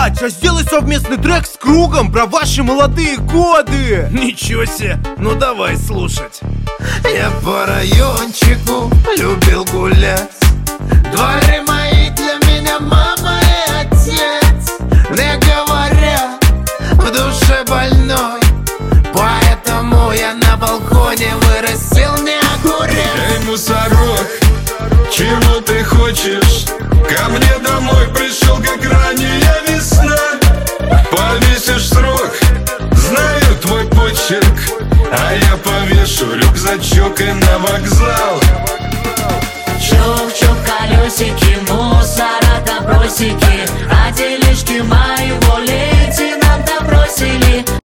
плачь, а сделай совместный трек с Кругом про ваши молодые годы. Ничего себе, ну давай слушать. Я по райончику любил гулять. Дворы мои для меня мама и отец. Не говоря, в душе больной, поэтому я на балконе вырастил не огурец. Эй, мусорок, чего ты хочешь? Ко мне домой пришел, как ранняя весна. Повесишь срок, знаю твой почерк, а я повешу рюкзачок и на вокзал. Чук-чук, колесики, мусора добросики, а делишки мои волей